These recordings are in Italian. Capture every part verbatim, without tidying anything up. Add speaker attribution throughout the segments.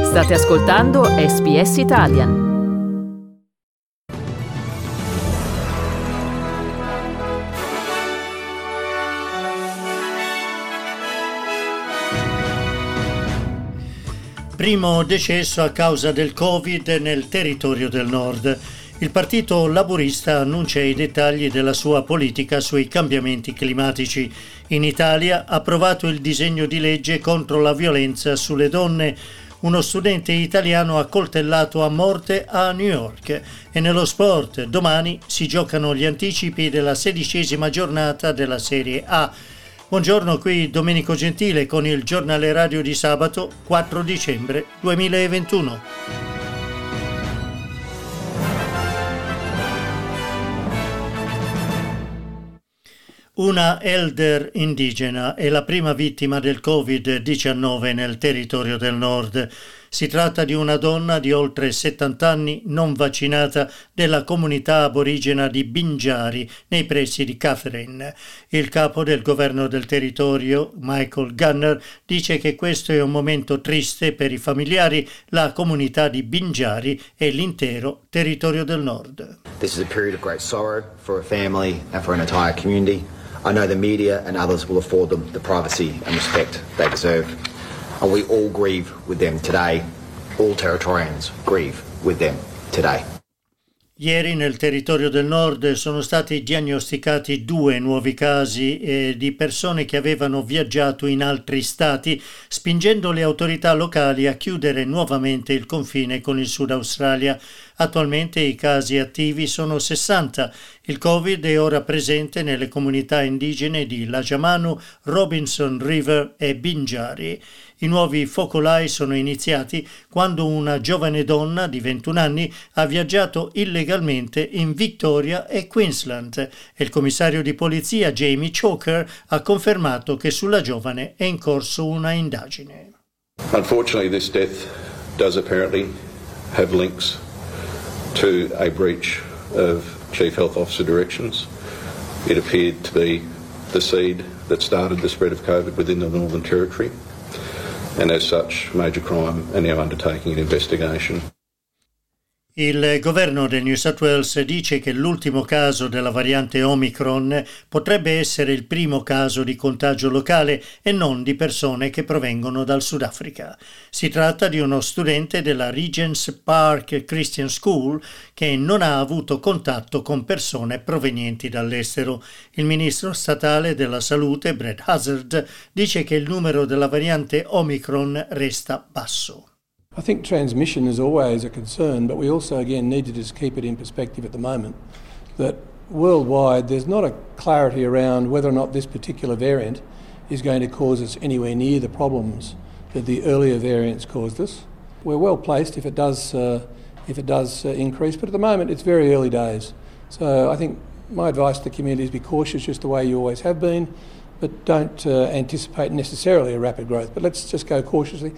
Speaker 1: State ascoltando S B S Italian.
Speaker 2: Primo decesso a causa del Covid nel territorio del Nord. Il Partito Laburista annuncia i dettagli della sua politica sui cambiamenti climatici. In Italia ha approvato il disegno di legge contro la violenza sulle donne. Uno studente italiano accoltellato a morte a New York. E nello sport, domani si giocano gli anticipi della sedicesima giornata della Serie A. Buongiorno, qui Domenico Gentile con il giornale radio di sabato quattro dicembre duemilaventuno. Una elder indigena è la prima vittima del covid diciannove nel territorio del Nord. Si tratta di una donna di oltre settanta anni non vaccinata della comunità aborigena di Binjari nei pressi di Katherine. Il capo del governo del territorio, Michael Gunner, dice che questo è un momento triste per i familiari, la comunità di Binjari e l'intero territorio del Nord.
Speaker 3: This is a period of great sorrow for a family and for an entire community. I know the media and others will afford them the privacy and respect they deserve. And we all grieve with them today. All Territorians grieve with them today.
Speaker 2: Ieri nel territorio del Nord sono stati diagnosticati due nuovi casi eh, di persone che avevano viaggiato in altri stati, spingendo le autorità locali a chiudere nuovamente il confine con il Sud Australia. Attualmente i casi attivi sono sessanta. Il Covid è ora presente nelle comunità indigene di Lajamanu, Robinson River e Binjari. I nuovi focolai sono iniziati quando una giovane donna di ventuno anni ha viaggiato illegalmente in Victoria e Queensland e il commissario di polizia Jamie Chalker ha confermato che sulla giovane è in corso una indagine.
Speaker 4: Unfortunately, this death does apparently have links to a breach of Chief Health Officer directions. It appeared to be the seed that started the spread of COVID within the Northern Territory. And as such, Major Crime are now undertaking an investigation.
Speaker 2: Il governo del New South Wales dice che l'ultimo caso della variante Omicron potrebbe essere il primo caso di contagio locale e non di persone che provengono dal Sudafrica. Si tratta di uno studente della Regent's Park Christian School che non ha avuto contatto con persone provenienti dall'estero. Il ministro statale della salute, Brad Hazzard, dice che il numero della variante Omicron resta basso.
Speaker 5: I think transmission is always a concern, but we also again need to just keep it in perspective at the moment that worldwide there's not a clarity around whether or not this particular variant is going to cause us anywhere near the problems that the earlier variants caused us. We're well placed if it does uh, if it does uh, increase, but at the moment it's very early days. So I think my advice to the community is be cautious just the way you always have been, but don't uh, anticipate necessarily a rapid growth. But let's just go cautiously.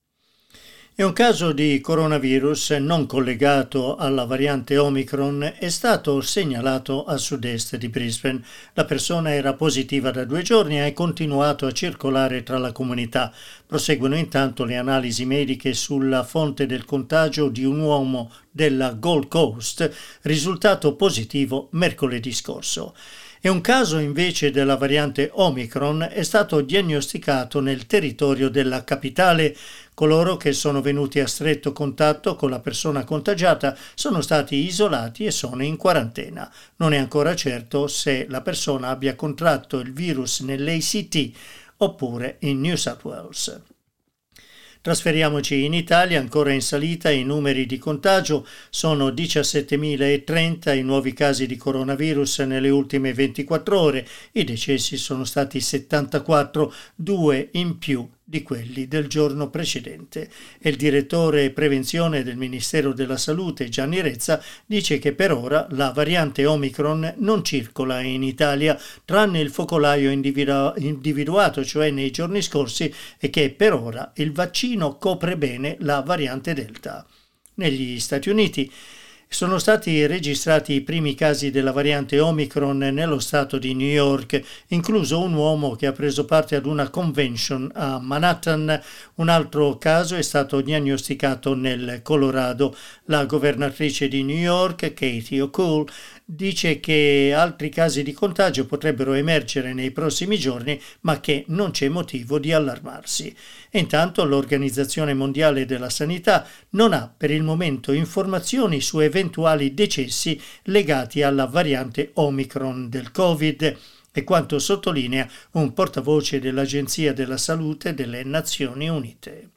Speaker 2: E un caso di coronavirus non collegato alla variante Omicron è stato segnalato a sud-est di Brisbane. La persona era positiva da due giorni e ha continuato a circolare tra la comunità. Proseguono intanto le analisi mediche sulla fonte del contagio di un uomo della Gold Coast, risultato positivo mercoledì scorso. E un caso invece della variante Omicron è stato diagnosticato nel territorio della capitale. Coloro che sono venuti a stretto contatto con la persona contagiata sono stati isolati e sono in quarantena. Non è ancora certo se la persona abbia contratto il virus nell'A C T oppure in New South Wales. Trasferiamoci in Italia, ancora in salita i numeri di contagio, sono diciassettemilatrenta i nuovi casi di coronavirus nelle ultime ventiquattro ore, i decessi sono stati settantaquattro, due in più di quelli del giorno precedente. E il direttore prevenzione del Ministero della Salute, Gianni Rezza, dice che per ora la variante Omicron non circola in Italia, tranne il focolaio individu- individuato, cioè nei giorni scorsi, e che per ora il vaccino copre bene la variante Delta. Negli Stati Uniti Sono stati registrati i primi casi della variante Omicron nello stato di New York, incluso un uomo che ha preso parte ad una convention a Manhattan. Un altro caso è stato diagnosticato nel Colorado. La governatrice di New York, Katie Hochul, dice che altri casi di contagio potrebbero emergere nei prossimi giorni, ma che non c'è motivo di allarmarsi. E intanto l'Organizzazione Mondiale della Sanità non ha per il momento informazioni su eventuali decessi legati alla variante Omicron del Covid, e quanto sottolinea un portavoce dell'Agenzia della Salute delle Nazioni Unite.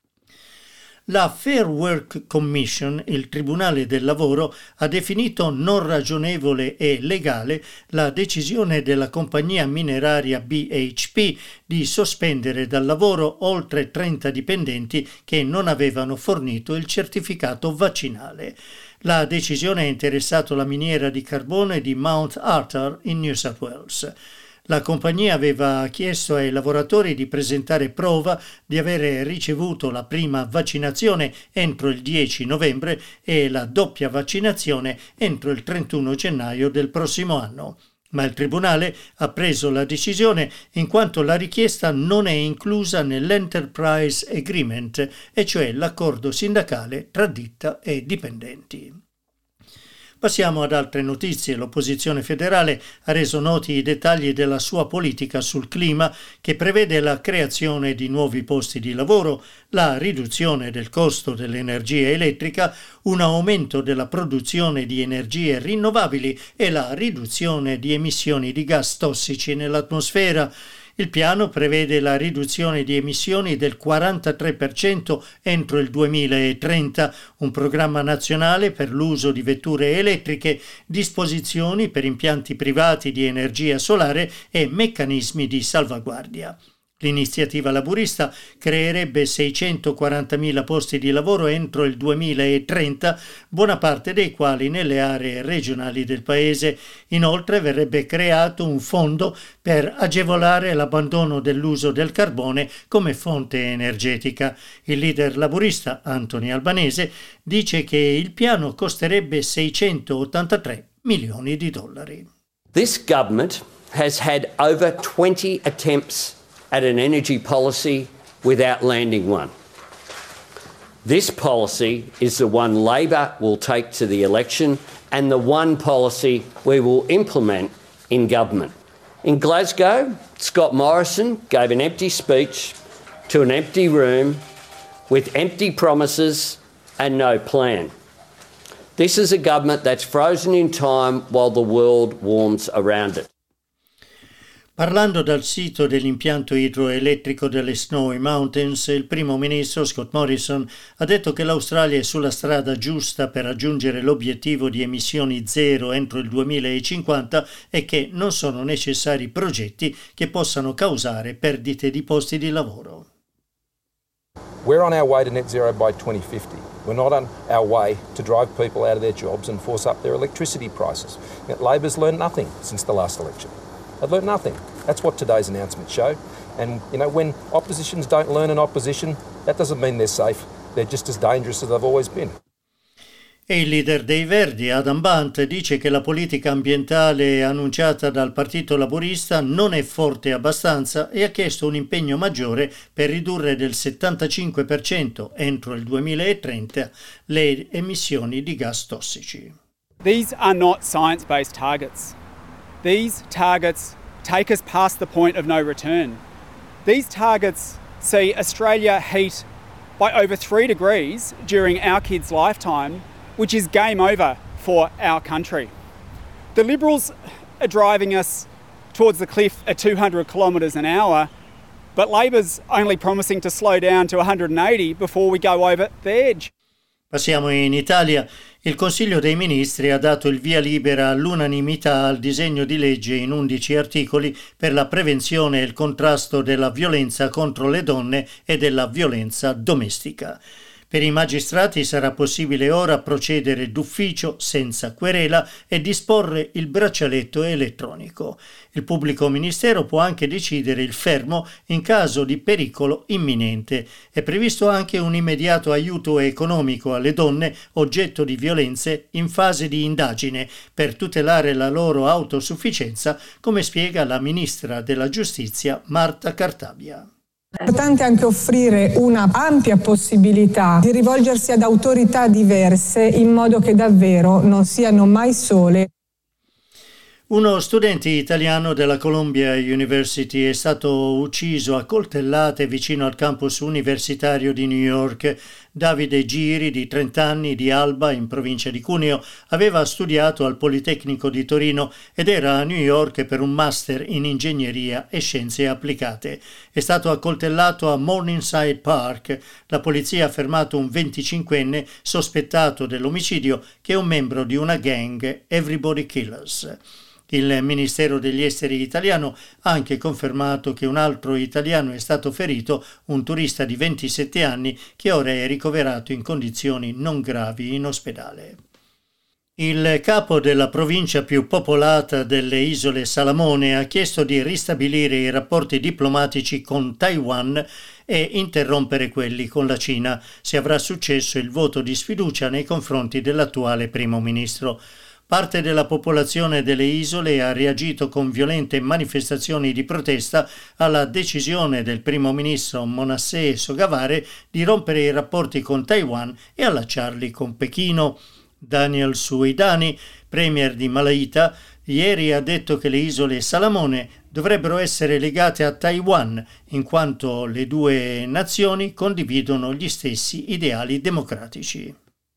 Speaker 2: La Fair Work Commission, il Tribunale del Lavoro, ha definito non ragionevole e legale la decisione della compagnia mineraria B H P di sospendere dal lavoro oltre trenta dipendenti che non avevano fornito il certificato vaccinale. La decisione ha interessato la miniera di carbone di Mount Arthur in New South Wales. La compagnia aveva chiesto ai lavoratori di presentare prova di avere ricevuto la prima vaccinazione entro il dieci novembre e la doppia vaccinazione entro il trentuno gennaio del prossimo anno. Ma il Tribunale ha preso la decisione in quanto la richiesta non è inclusa nell'Enterprise Agreement, e cioè l'accordo sindacale tra ditta e dipendenti. Passiamo ad altre notizie. L'opposizione federale ha reso noti i dettagli della sua politica sul clima, che prevede la creazione di nuovi posti di lavoro, la riduzione del costo dell'energia elettrica, un aumento della produzione di energie rinnovabili e la riduzione di emissioni di gas tossici nell'atmosfera. Il piano prevede la riduzione di emissioni del quarantatré per cento entro il duemilatrenta, un programma nazionale per l'uso di vetture elettriche, disposizioni per impianti privati di energia solare e meccanismi di salvaguardia. L'iniziativa laburista creerebbe seicentoquarantamila posti di lavoro entro il duemilatrenta, buona parte dei quali nelle aree regionali del paese. Inoltre verrebbe creato un fondo per agevolare l'abbandono dell'uso del carbone come fonte energetica. Il leader laburista, Anthony Albanese, dice che il piano costerebbe seicentottantatré milioni di dollari.
Speaker 6: This government has had over twenty attempts at an energy policy without landing one. This policy is the one Labor will take to the election and the one policy we will implement in government. In Glasgow, Scott Morrison gave an empty speech to an empty room with empty promises and no plan. This is a government that's frozen in time while the world warms around it.
Speaker 2: Parlando dal sito dell'impianto idroelettrico delle Snowy Mountains, il primo ministro Scott Morrison ha detto che l'Australia è sulla strada giusta per raggiungere l'obiettivo di emissioni zero entro il duemilacinquanta e che non sono necessari progetti che possano causare perdite di posti di lavoro.
Speaker 7: We're on our way to net zero by twenty fifty. We're not on our way to drive people out of their jobs and force up their electricity prices. Yet Labor's learned nothing since the last election. They've learned nothing. That's what today's announcements show. And, you know, when oppositions don't learn in opposition, that doesn't mean they're safe. They're just as dangerous as they've always been.
Speaker 2: E il leader dei Verdi, Adam Bant, dice che la politica ambientale annunciata dal Partito Laburista non è forte abbastanza e ha chiesto un impegno maggiore per ridurre del settantacinque per cento entro il duemilatrenta le emissioni di gas tossici.
Speaker 8: These are not science-based targets. These targets take us past the point of no return. These targets see Australia heat by over three degrees during our kids' lifetime, which is game over for our country. The Liberals are driving us towards the cliff at two hundred kilometres an hour, but Labor's only promising to slow down to one hundred eighty before we go over the edge.
Speaker 2: Passiamo in Italia. Il Consiglio dei Ministri ha dato il via libera all'unanimità al disegno di legge in undici articoli per la prevenzione e il contrasto della violenza contro le donne e della violenza domestica. Per i magistrati sarà possibile ora procedere d'ufficio senza querela e disporre il braccialetto elettronico. Il pubblico ministero può anche decidere il fermo in caso di pericolo imminente. È previsto anche un immediato aiuto economico alle donne oggetto di violenza violenze in fase di indagine per tutelare la loro autosufficienza, come spiega la ministra della Giustizia Marta Cartabia.
Speaker 9: È importante anche offrire una ampia possibilità di rivolgersi ad autorità diverse in modo che davvero non siano mai sole.
Speaker 2: Uno studente italiano della Columbia University è stato ucciso a coltellate vicino al campus universitario di New York. Davide Giri, di trenta anni, di Alba, in provincia di Cuneo, aveva studiato al Politecnico di Torino ed era a New York per un master in ingegneria e scienze applicate. È stato accoltellato a Morningside Park. La polizia ha fermato un venticinquenne sospettato dell'omicidio, che è un membro di una gang, Everybody Killers. Il Ministero degli Esteri italiano ha anche confermato che un altro italiano è stato ferito, un turista di ventisette anni che ora è ricoverato in condizioni non gravi in ospedale. Il capo della provincia più popolata delle isole Salamone ha chiesto di ristabilire i rapporti diplomatici con Taiwan e interrompere quelli con la Cina, se avrà successo il voto di sfiducia nei confronti dell'attuale primo ministro. Parte della popolazione delle isole ha reagito con violente manifestazioni di protesta alla decisione del primo ministro Manasseh Sogavare di rompere i rapporti con Taiwan e allacciarli con Pechino. Daniel Suidani, premier di Malaita, ieri ha detto che le isole Salamone dovrebbero essere legate a Taiwan, in quanto le due nazioni condividono gli stessi ideali democratici.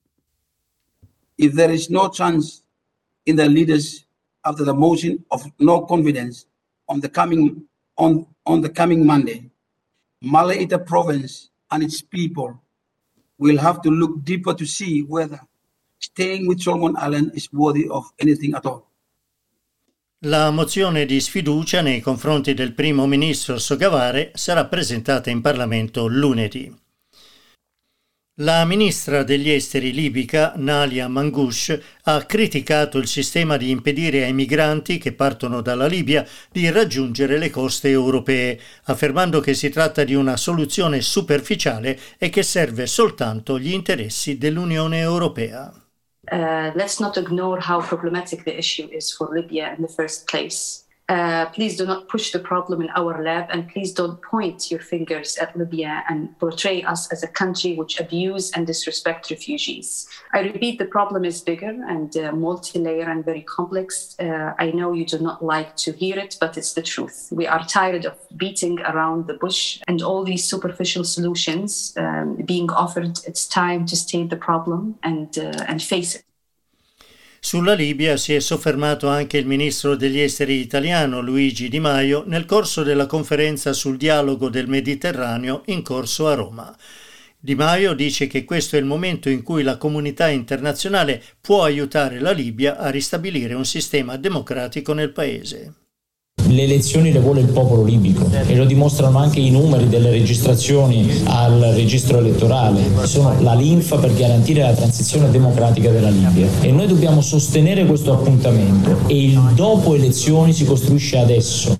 Speaker 10: If there is no chance in the leaders after the motion of no confidence on the coming on, on the coming Monday, Malaita province and its people will have to look deeper to see whether staying with Solomon Island is worthy of anything at all.
Speaker 2: La mozione di sfiducia nei confronti del primo ministro Sogavare sarà presentata in Parlamento lunedì. La ministra degli esteri libica, Nalia Mangoush, ha criticato il sistema di impedire ai migranti che partono dalla Libia di raggiungere le coste europee, affermando che si tratta di una soluzione superficiale e che serve soltanto gli interessi dell'Unione Europea.
Speaker 11: Uh, let's not ignore how problematic the issue is for Libya in the first place. Uh, please do not push the problem in our lab, and please don't point your fingers at Libya and portray us as a country which abuse and disrespect refugees. I repeat, the problem is bigger and uh, multi-layer and very complex. Uh, I know you do not like to hear it, but it's the truth. We are tired of beating around the bush and all these superficial solutions um, being offered. It's time to state the problem and, uh, and face it.
Speaker 2: Sulla Libia si è soffermato anche il ministro degli esteri italiano Luigi Di Maio nel corso della conferenza sul dialogo del Mediterraneo in corso a Roma. Di Maio dice che questo è il momento in cui la comunità internazionale può aiutare la Libia a ristabilire un sistema democratico nel paese.
Speaker 12: Le elezioni le vuole il popolo libico e lo dimostrano anche i numeri delle registrazioni al registro elettorale. Sono la linfa per garantire la transizione democratica della Libia e noi dobbiamo sostenere questo appuntamento e il dopo elezioni si costruisce adesso.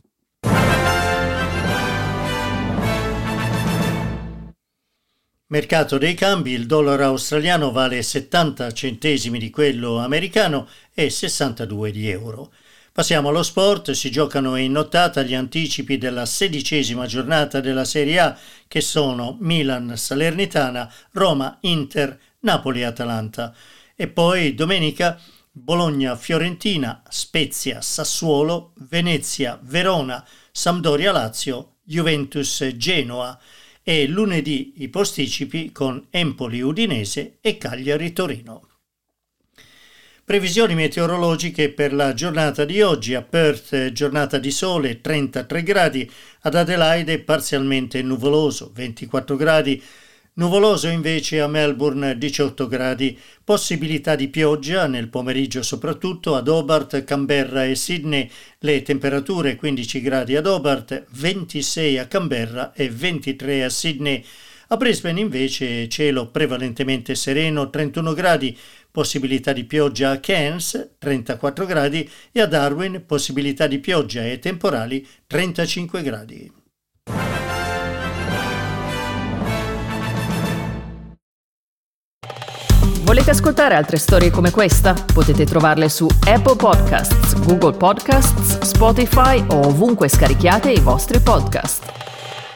Speaker 2: Mercato dei cambi, il dollaro australiano vale settanta centesimi di quello americano e sessantadue di euro. Passiamo allo sport, si giocano in nottata gli anticipi della sedicesima giornata della Serie A, che sono Milan-Salernitana, Roma-Inter, Napoli-Atalanta. E poi domenica Bologna-Fiorentina, Spezia-Sassuolo, Venezia-Verona, Sampdoria-Lazio, Juventus-Genoa. E lunedì i posticipi con Empoli-Udinese e Cagliari-Torino. Previsioni meteorologiche per la giornata di oggi: a Perth giornata di sole, trentatré gradi, ad Adelaide parzialmente nuvoloso, ventiquattro gradi, nuvoloso invece a Melbourne, diciotto gradi, possibilità di pioggia nel pomeriggio soprattutto ad Hobart, Canberra e Sydney, le temperature quindici gradi ad Hobart, ventisei a Canberra e ventitré a Sydney. A Brisbane invece cielo prevalentemente sereno, trentuno gradi, possibilità di pioggia a Cairns, trentaquattro gradi, e a Darwin possibilità di pioggia e temporali, trentacinque gradi.
Speaker 1: Volete ascoltare altre storie come questa? Potete trovarle su Apple Podcasts, Google Podcasts, Spotify o ovunque scarichiate i vostri podcast.